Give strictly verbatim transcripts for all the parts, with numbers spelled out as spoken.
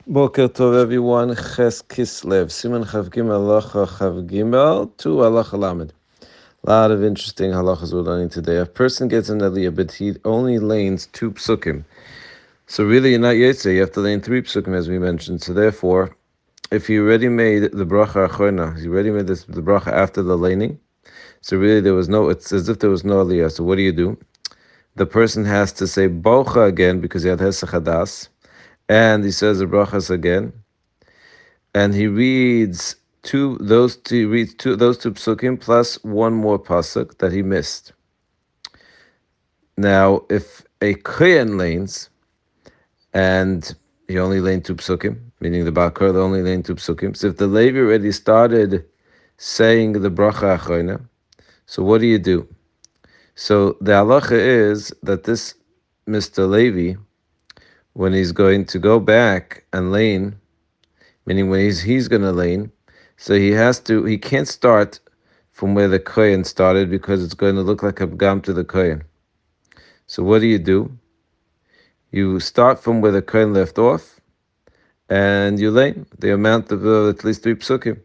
Boker Tov, everyone. Ches Kislev, Siman Chav Gimel, Halacha Chav Gimel to Halacha Lamed. A lot of interesting halachas we're learning today. A person gets an aliyah, but he only lanes two psukim. So really, you're not yetzer. You have to lane three psukim, as we mentioned. So therefore, if you already made the bracha achorna, you already made this, the bracha after the laning. So really, there was no. It's as if there was no aliyah. So what do you do? The person has to say bocha again because he had hesach hadas, and he says the brachas again, and he reads two those two he reads two those two psukim plus one more pasuk that he missed. Now, if a kohen lanes and he only laned two psukim, meaning the Bakar only laned two psukim. So if the Levi already started saying the bracha achorna, so what do you do? So the halacha is that this Mister Levi, when he's going to go back and lane, meaning when he's he's going to lane, so he has to he can't start from where the kohen started because it's going to look like a gam to the kohen. So what do you do? You start from where the kohen left off, and you lane the amount of uh, at least three psukim.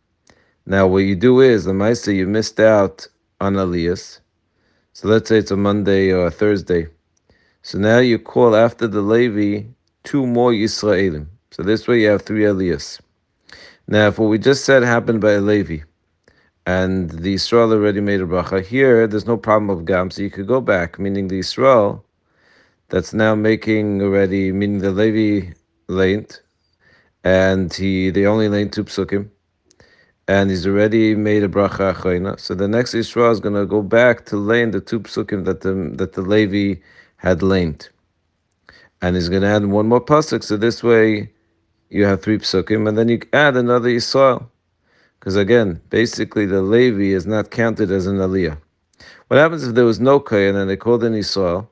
Now what you do is, the Maisa, you missed out on aliyas. So let's say it's a Monday or a Thursday. So now you call after the Levi two more Yisraelim. So this way you have three aliyas. Now if what we just said happened by a Levi, and the Yisrael already made a bracha, here there's no problem of gam, so you could go back, meaning the Yisrael that's now making already, meaning the Levi laned, and he they only laned two psukim, and he's already made a bracha achayna. So the next Yisrael is going to go back to lane the two psukim that the that the Levi had laned, and he's going to add one more pasuk. So this way, you have three psukim, and then you add another Yisrael, because again, basically the Levi is not counted as an aliyah. What happens if there was no kohen and they called in Yisrael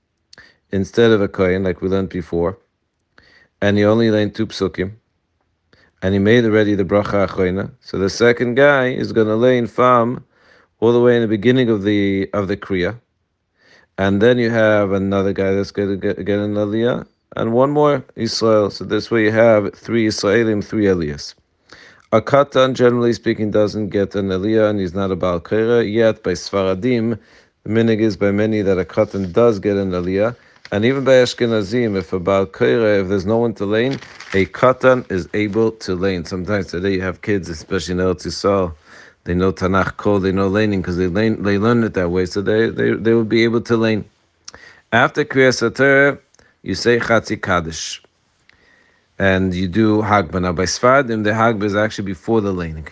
instead of a kohen, like we learned before, and he only laned two psukim, and he made already the bracha achorna? So the second guy is going to lane from all the way in the beginning of the of the kriya, and then you have another guy that's going to get, get an aliyah, and one more Israel. So this way you have three Israelim, three aliyahs. A katan, generally speaking, doesn't get an aliyah, and he's not a bal kera yet. By Sfaradim, the minig is by many that a katan does get an aliyah. And even by Ashkenazim, if a bal kera, if there's no one to lane, a katan is able to lane. Sometimes today you have kids, especially in Eretz Yisrael, they know Tanakh code, they know laning because they lane, they learn it that way, so they, they, they will be able to lane. After Kriyas HaTorah, you say Chatzi Kaddish, and you do Hagbah. Now by Sfaradim, the Hagbah is actually before the laning.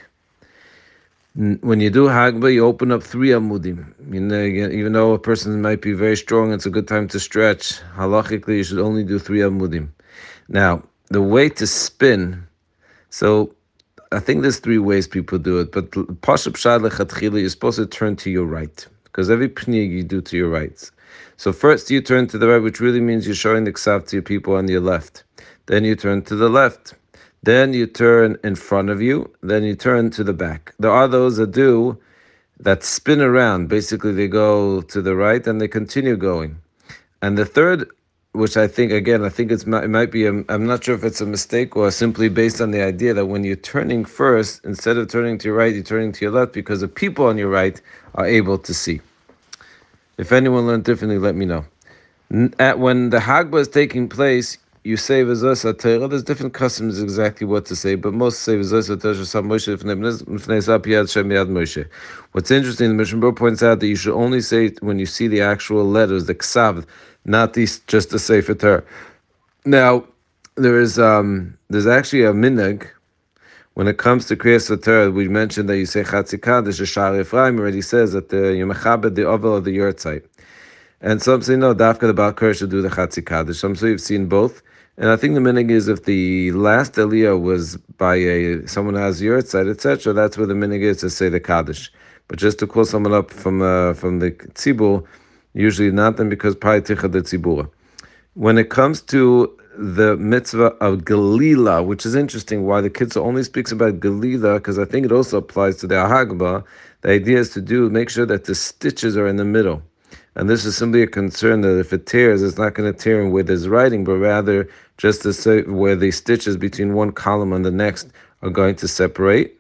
When you do Hagbah, you open up three amudim. You know, even though a person might be very strong, it's a good time to stretch. Halachically, you should only do three amudim. Now, the way to spin, so I think there's three ways people do it, but Pashup Shad Lechatchila, you're supposed to turn to your right, because every pnig you do to your right. So first you turn to the right, which really means you're showing the ksav to your people on your left. Then you turn to the left. Then you turn in front of you. Then you turn to the back. There are those that do, that spin around. Basically, they go to the right and they continue going. And the third, which I think, again, I think it's, it might be, a, I'm not sure if it's a mistake or simply based on the idea that when you're turning first, instead of turning to your right, you're turning to your left because the people on your right are able to see. If anyone learned differently, let me know. At, when the Hagbah is taking place, you say V'zos HaTorah. There's different customs exactly what to say, but most say V'zos HaTorah Sham Moshe L'fnei Sap Yad Shem Yad Moshe. What's interesting, the Mishnah Berurah points out that you should only say it when you see the actual letters, the ksav, not these, just the Sefer Torah. Now, there is um, there's actually a minhag when it comes to Kriyas HaTorah. We mentioned that you say Chatzi Kaddish. The Sha'ar Ephraim already says that the, you mechabed the oval of the yurtzeit. And some say no, Dafka the Baal Kor should do the Chatzi Kaddish. Some say you've seen both. And I think the minig is if the last aliyah was by a someone who has yurtzeit, et cetera, that's where the minig is to say the Kaddish. But just to call someone up from uh, from the tzibur, usually not, then because pai ticha the tzibura. When it comes to the mitzvah of Galila, which is interesting, why the Kitzur only speaks about Galila, because I think it also applies to the Hagbah. The idea is to do make sure that the stitches are in the middle. And this is simply a concern that if it tears, it's not going to tear where there's writing, but rather just to say where the stitches between one column and the next are going to separate.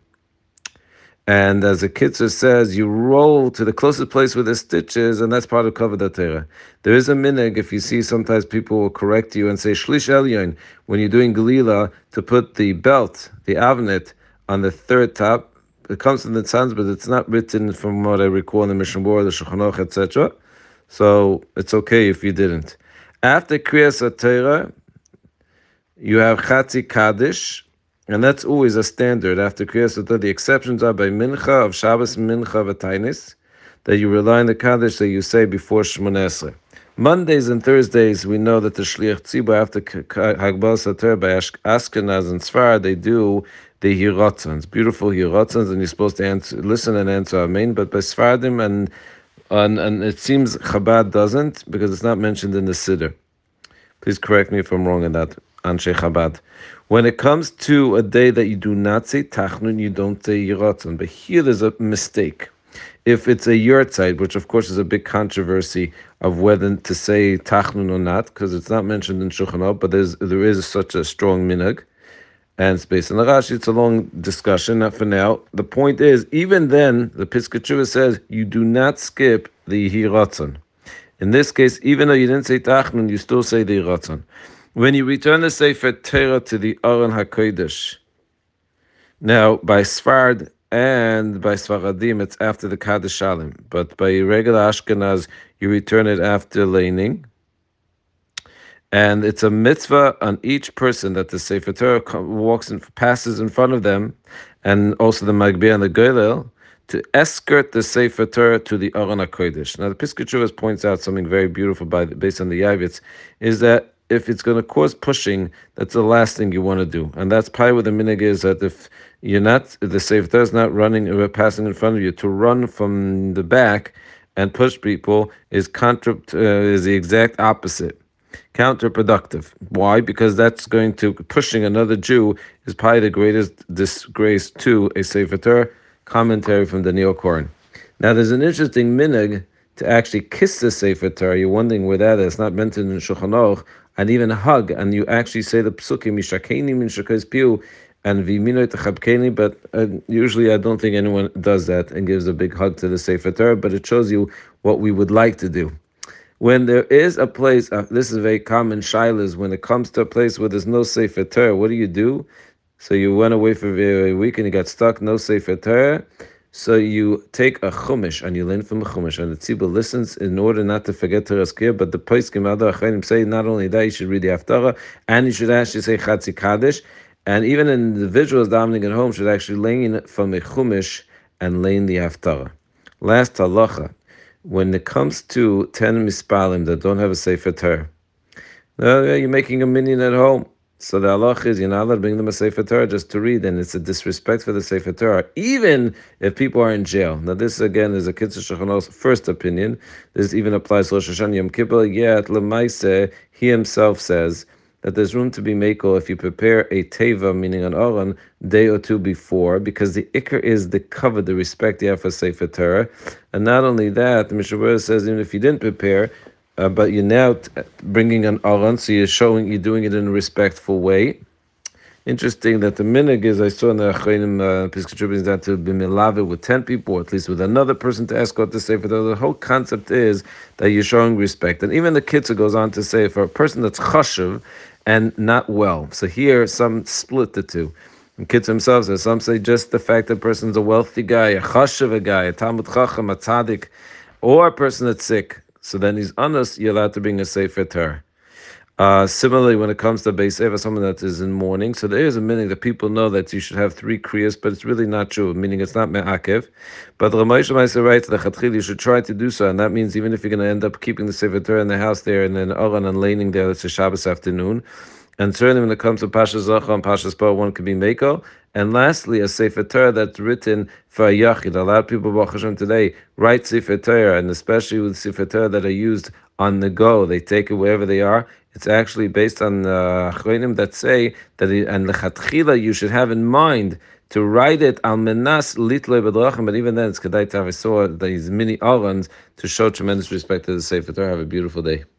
And as the Kitzur says, you roll to the closest place where the stitches, and that's part of Kavod HaTorah. There is a minig, if you see sometimes people will correct you and say, Shlish Elyon, when you're doing Galila, to put the belt, the avnet, on the third top. It comes from the Tzanz, but it's not written from what I recall in the Mishnah Berurah, the Shulchan Aruch, et cetera. So it's okay if you didn't. After Kriyas HaTorah, you have Chatzi Kaddish, and that's always a standard. After Kriyas HaTorah, the exceptions are by Mincha, of Shabbos, Mincha, V'Tainis, that you rely on the Kaddish that you say before Shmoneh Esrei. Mondays and Thursdays, we know that the Shliach Tzibur, after Hagbalas HaTorah by Ashkenaz and Sfar, they do the Hiratzons, beautiful Hiratzons, and you're supposed to answer, listen and answer Amen. But by Sfardim, and, and and it seems Chabad doesn't, because it's not mentioned in the Siddur. Please correct me if I'm wrong in that, Anshe Chabad. When it comes to a day that you do not say Tachnun, you don't say Hiratzon. But here there's a mistake. If it's a yurtzeit, which of course is a big controversy of whether to say Tachnun or not, because it's not mentioned in Shulchan Aruch, but there's, there is such a strong minhag. And it's based on the Rashi. It's a long discussion, not for now. The point is, even then, the Piskei Teshuvah says you do not skip the Hiratzon. In this case, even though you didn't say Tachnun, you still say the Hiratzon. When you return the Sefer Torah to the Aron HaKodesh, now by Sfard and by Sfaradim, it's after the Kaddish Shalim. But by regular Ashkenaz, you return it after laning. And it's a mitzvah on each person that the Sefer Torah walks and passes in front of them, and also the Magbeh and the Goylel, to escort the Sefer Torah to the Aron HaKodesh. Now, the Piskei Teshuvah points out something very beautiful by based on the Yavitz, is that if it's going to cause pushing, that's the last thing you want to do. And that's probably what the minhag is, that if you're not, if the Sefer Torah is not running or passing in front of you, to run from the back and push people is contra, uh, is the exact opposite. Counterproductive. Why? Because that's going to, pushing another Jew is probably the greatest disgrace to a Sefer Torah. Commentary from Daniel Koren. Now there's an interesting minhag to actually kiss the Sefer Torah. You're wondering where that is. It's not mentioned in Shulchan Aruch. And even a hug, and you actually say the psukim, Yishakeni min shakos piu, and v'imino techabkeni, but uh, usually I don't think anyone does that and gives a big hug to the Sefer Torah, but it shows you what we would like to do. When there is a place, uh, this is very common shilas, when it comes to a place where there's no Sefer Torah, what do you do? So you went away for a week and you got stuck, no Sefer Torah. So you take a chumash and you learn from a chumash, and the tzibur listens in order not to forget Torah's Kiyah. But the poskim other achronim say not only that, you should read the Haftarah, and you should actually say Chatzi Kaddish, and even individuals davening at home should actually learn from a chumash and learn the Haftarah. Last halacha, when it comes to ten mispalim that don't have a Sefer Torah, uh, you're making a minyan at home. So the halach is you're not allowed to bring them a Sefer Torah just to read, and it's a disrespect for the Sefer Torah, even if people are in jail. Now this again is a Kitzur Shulchan Aruch's first opinion. This even applies to Rosh Hashanah Yom Kippur. Yet Lemaiseh, he himself says that there's room to be mekel if you prepare a teva, meaning an aron, day or two before, because the ikar is the cover, the respect you have for Sefer Torah. And not only that, the Mishnah Berurah says even if you didn't prepare, Uh, but you're now t- bringing an aron, so you're showing you're doing it in a respectful way. Interesting that the minhag is, I saw in the Achronim, uh, Piskei Teshuvah, that to be milave with ten people, or at least with another person to escort the Sefer Torah. The whole concept is that you're showing respect. And even the Kitzur goes on to say, for a person that's chashuv and not well. So here, some split the two. And Kitzur himself says, some say just the fact that a person's a wealthy guy, a chashuv a guy, a Talmud Chacham, a tzaddik, or a person that's sick. So then he's honest, you're allowed to bring a Sefer Torah. Uh, similarly, when it comes to Beis Eva, someone that is in mourning, so there is a meaning that people know that you should have three kriyas, but it's really not true, meaning it's not me'akev. But Ramay Shemaiseh writes that you should try to do so, and that means even if you're going to end up keeping the Sefer Torah in the house there, and then Aron and laning there, it's a Shabbos afternoon. And certainly when it comes to Pasha Zachar and Pasha Spar, one could be Meko. And lastly, a Sefer Torah that's written for a Yachid. A lot of people, Baruch Hashem, today write Sefer Torah, and especially with Sefer Torah that are used on the go, they take it wherever they are. It's actually based on Achronim uh, that say that, it, and Lechatchila, you should have in mind to write it al menas litloi b'drachim, but even then it's kedai to have a sword, these mini arons, to show tremendous respect to the Sefer Torah. Have a beautiful day.